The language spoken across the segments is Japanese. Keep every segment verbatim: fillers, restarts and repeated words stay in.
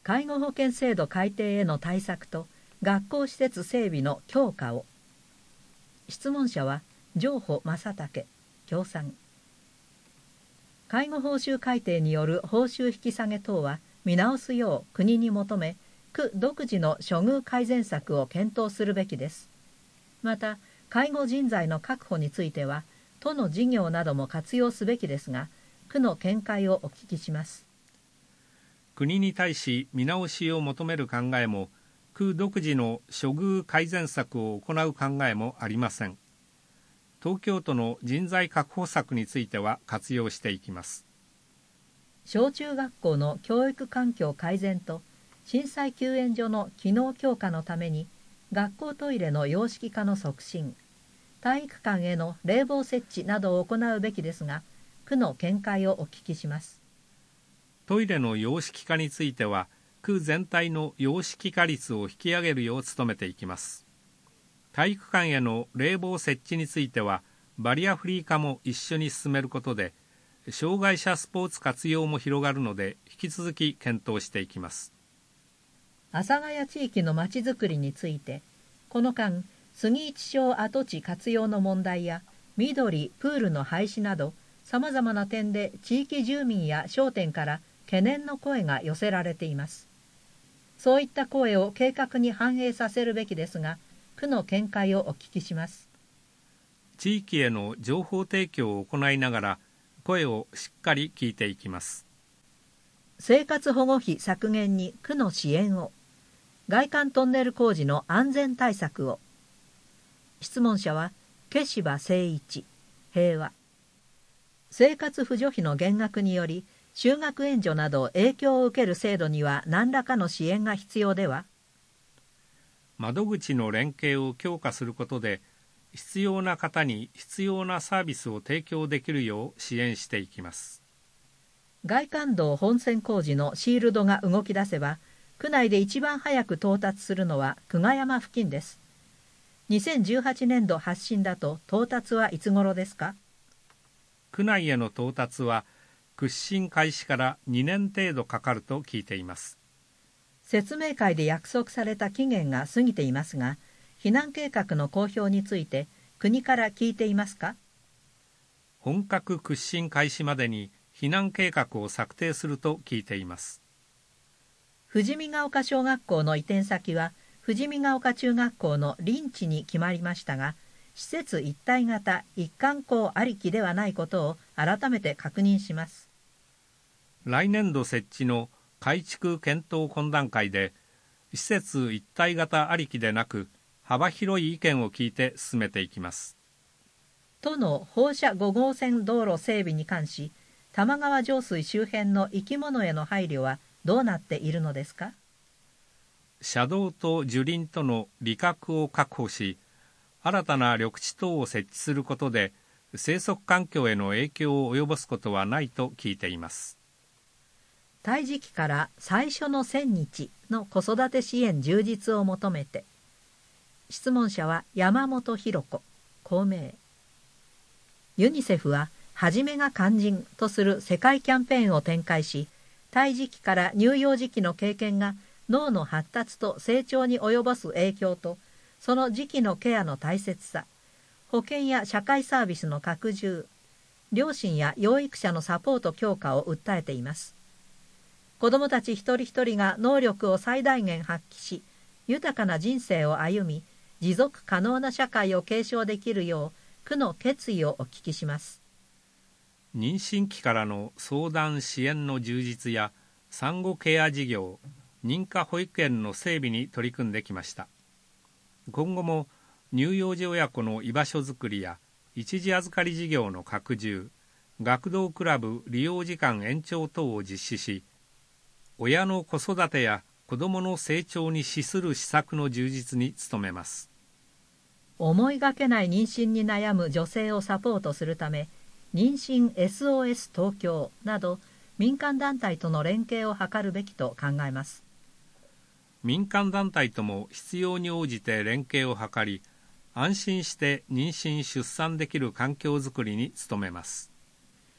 介護保険制度改定への対策と学校施設整備の強化を。質問者は上保正武、共産。介護報酬改定による報酬引き下げ等は見直すよう国に求め、区独自の処遇改善策を検討するべきです。また、介護人材の確保については、都の事業なども活用すべきですが、区の見解をお聞きします。 国に対し見直しを求める考えも、区独自の処遇改善策を行う考えもありません。東京都の人材確保策については活用していきます。 小中学校の教育環境改善と震災救援所の機能強化のために、学校トイレの洋式化の促進、体育館への冷房設置などを行うべきですが、区の見解をお聞きします。 トイレの洋式化については、区全体の洋式化率を引き上げるよう努めていきます。体育館への冷房設置については、バリアフリー化も一緒に進めることで、障害者スポーツ活用も広がるので、引き続き検討していきます。 阿佐ヶ谷地域のまちづくりについて、この間、杉一町跡地活用の問題や、緑、プールの廃止など、さまざまな点で地域住民や商店から懸念の声が寄せられています。そういった声を計画に反映させるべきですが、区の見解をお聞きします。 地域への情報提供を行いながら、声をしっかり聞いていきます。 生活保護費削減に区の支援を。外環トンネル工事の安全対策を。質問者は毛柴誠一、平和。生活扶助費の減額により、就学援助など影響を受ける制度には何らかの支援が必要では。 窓口の連携を強化することで、必要な方に必要なサービスを提供できるよう支援していきます。 外環道本線工事のシールドが動き出せば、区内で一番早く到達するのは久我山付近です。にせんじゅうはちねんど発進だと到達はいつ頃ですか？ 区内への到達は屈伸開始からにねん程度かかると聞いています。 説明会で約束された期限が過ぎていますが、避難計画の公表について国から聞いていますか？ 本格屈伸開始までに避難計画を策定すると聞いています。 富士見ヶ丘小学校の移転先は富士見ヶ丘中学校の臨地に決まりましたが、施設一体型一貫校ありきではないことを改めて確認します。 来年度設置の改築検討懇談会で、施設一体型ありきでなく、幅広い意見を聞いて進めていきます。 都の放射ご号線道路整備に関し、玉川上水周辺の生き物への配慮はどうなっているのですか？ 車道と樹林との離隔を確保し、新たな緑地等を設置することで、生息環境への影響を及ぼすことはないと聞いています。 胎児期から最初のせんにちの子育て支援充実を求めて。質問者は山本博子、公明。ユニセフは、はじめが肝心とする世界キャンペーンを展開し、胎児期から乳幼児期の経験が脳の発達と成長に及ぼす影響と、その時期のケアの大切さ、保健や社会サービスの拡充、両親や養育者のサポート強化を訴えています。子どもたち一人一人が能力を最大限発揮し、豊かな人生を歩み、持続可能な社会を継承できるよう、区の決意をお聞きします。 妊娠期からの相談支援の充実や産後ケア事業、認可保育園の整備に取り組んできました。今後も乳幼児親子の居場所づくりや一時預かり事業の拡充、学童クラブ利用時間延長等を実施し、親の子育てや子どもの成長に資する施策の充実に努めます。 思いがけない妊娠に悩む女性をサポートするため、妊娠 エスオーエス 東京など民間団体との連携を図るべきと考えます。 民間団体とも必要に応じて連携を図り、安心して妊娠・出産できる環境づくりに努めます。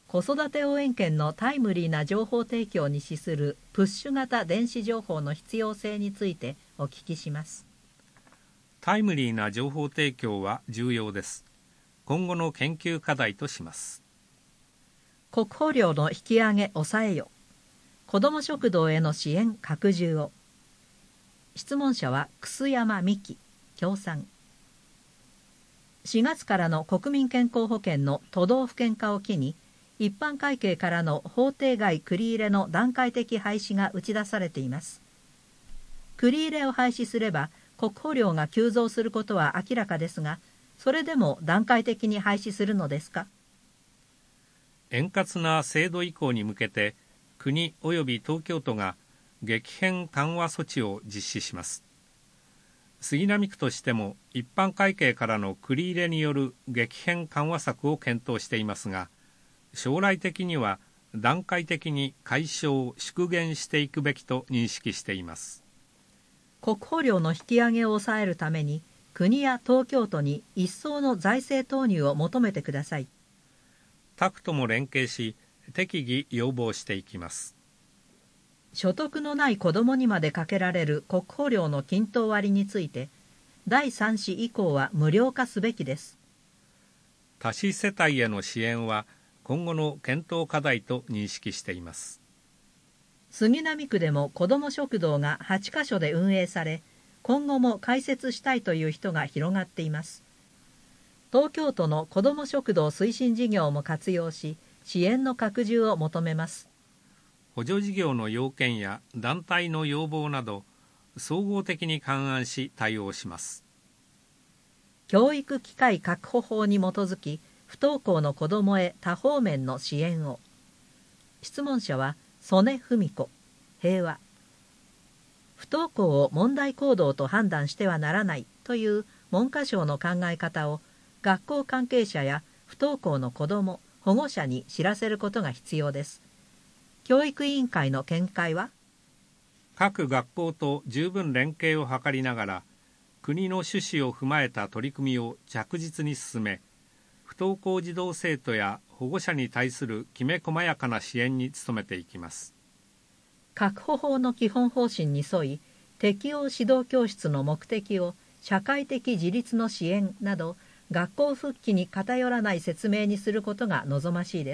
子育て応援券のタイムリーな情報提供に資するプッシュ型電子情報の必要性についてお聞きします。 タイムリーな情報提供は重要です。今後の研究課題とします。 国保料の引き上げ抑えよ。子ども食堂への支援拡充を。質問者は楠山美希、協賛。しがつからの国民健康保険の都道府県化を機に、一般会計からの法定外繰り入れの段階的廃止が打ち出されています。繰り入れを廃止すれば国保料が急増することは明らかですが、それでも段階的に廃止するのですか？ 円滑な制度移行に向けて、国及び東京都が激変緩和措置を実施します。杉並区としても一般会計からの繰り入れによる激変緩和策を検討していますが、将来的には段階的に解消・縮減していくべきと認識しています。 国保料の引き上げを抑えるために、国や東京都に一層の財政投入を求めてください。 タクトも連携し、適宜要望していきます。 所得のない子どもにまでかけられる国保料の均等割について、だいさん子以降は無料化すべきです。 多子世帯への支援は今後の検討課題と認識しています。 杉並区でも子ども食堂がはちカ所で運営され、今後も開設したいという人が広がっています。東京都の子ども食堂推進事業も活用し、支援の拡充を求めます。 補助事業の要件や団体の要望など、総合的に勘案し対応します。 教育機会確保法に基づき、不登校の子どもへ多方面の支援を。質問者は曽根文子、平和。不登校を問題行動と判断してはならないという文科省の考え方を学校関係者や不登校の子ども、保護者に知らせることが必要です。教育委員会の見解は？ 各学校と十分連携を図りながら、国の趣旨を踏まえた取り組みを着実に進め、不登校児童生徒や保護者に対するきめ細やかな支援に努めていきます。 確保法の基本方針に沿い、適応指導教室の目的を社会的自立の支援など、学校復帰に偏らない説明にすることが望ましいです。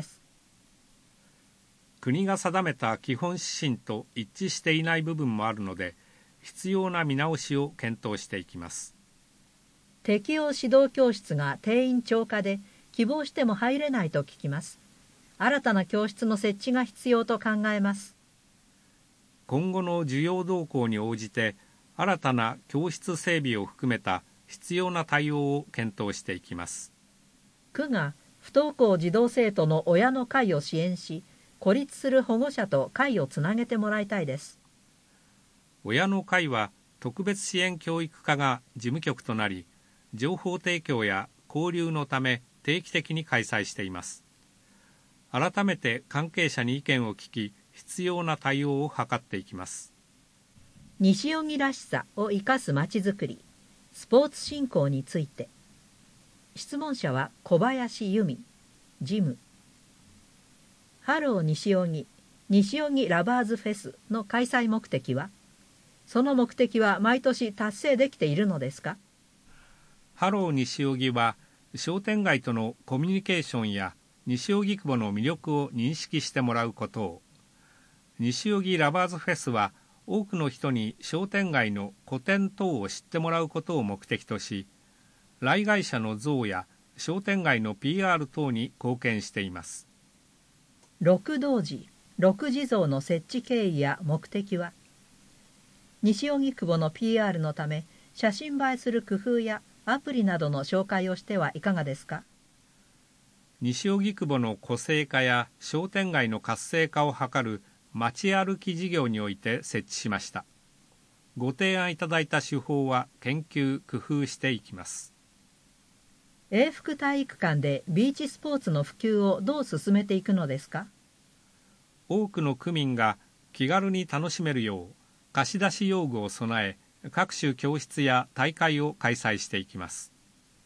国が定めた基本指針と一致していない部分もあるので、必要な見直しを検討していきます。 適応指導教室が定員超過で希望しても入れないと聞きます。新たな教室の設置が必要と考えます。 今後の需要動向に応じて、新たな教室整備を含めた必要な対応を検討していきます。 区が不登校児童生徒の親の会を支援し、孤立する保護者と会をつなげてもらいたいです。 親の会は特別支援教育課が事務局となり、情報提供や交流のため定期的に開催しています。改めて関係者に意見を聞き、必要な対応を図っていきます。 西荻らしさを生かすまちづくり、スポーツ振興について。質問者は小林由美、事務。ハロー西荻、西荻ラバーズフェスの開催目的は？その目的は毎年達成できているのですか？ ハロー西荻は、商店街とのコミュニケーションや西荻窪の魅力を認識してもらうことを、西荻ラバーズフェスは、多くの人に商店街の個展等を知ってもらうことを目的とし、来街者の増や商店街の ピーアール 等に貢献しています。 六道寺、六地蔵の設置経緯や目的は？西荻窪の ピーアール のため、写真映えする工夫やアプリなどの紹介をしてはいかがですか？ 西荻窪の個性化や商店街の活性化を図る街歩き事業において設置しました。ご提案いただいた手法は研究・工夫していきます。 永福体育館でビーチスポーツの普及をどう進めていくのですか？ 多くの区民が気軽に楽しめるよう、貸し出し用具を備え、各種教室や大会を開催していきます。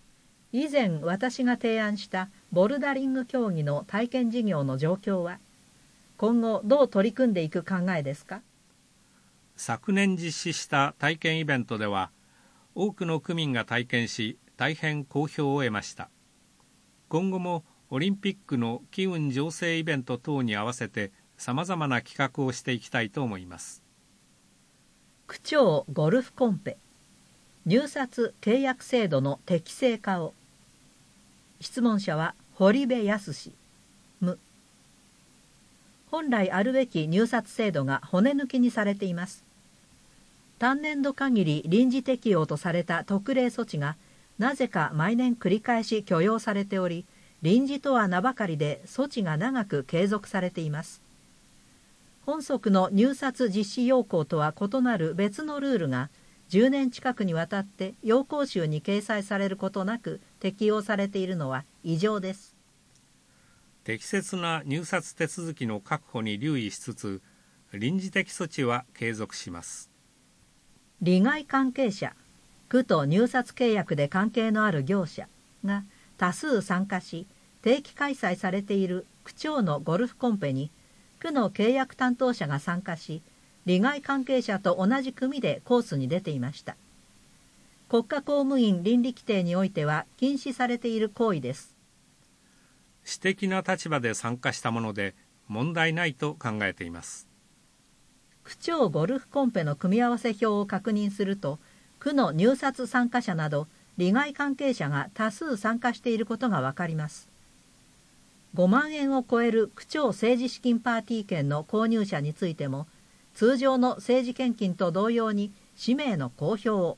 以前私が提案したボルダリング競技の体験事業の状況は、今後どう取り組んでいく考えですか？ 昨年実施した体験イベントでは、多くの区民が体験し、大変好評を得ました。今後もオリンピックの機運醸成イベント等に合わせてさまざまな企画をしていきたいと思います。 区長ゴルフコンペ、入札契約制度の適正化を。質問者は堀部康。無。本来あるべき入札制度が骨抜きにされています。単年度限り臨時適用とされた特例措置がなぜか毎年繰り返し許容されており、臨時とは名ばかりで措置が長く継続されています。本則の入札実施要項とは異なる別のルールがじゅうねん近くにわたって要項集に掲載されることなく適用されているのは異常です。 適切な入札手続きの確保に留意しつつ、臨時的措置は継続します。 利害関係者、区と入札契約で関係のある業者が多数参加し、定期開催されている区長のゴルフコンペに区の契約担当者が参加し、利害関係者と同じ組でコースに出ていました。国家公務員倫理規定においては禁止されている行為です。 私的な立場で参加したもので問題ないと考えています。 区長ゴルフコンペの組み合わせ表を確認すると、区の入札参加者など利害関係者が多数参加していることがわかります。ごまんえんを超える区長政治資金パーティー券の購入者についても、通常の政治献金と同様に氏名の公表を。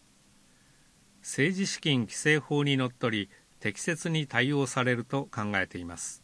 政治資金規正法にのっとり適切に対応されると考えています。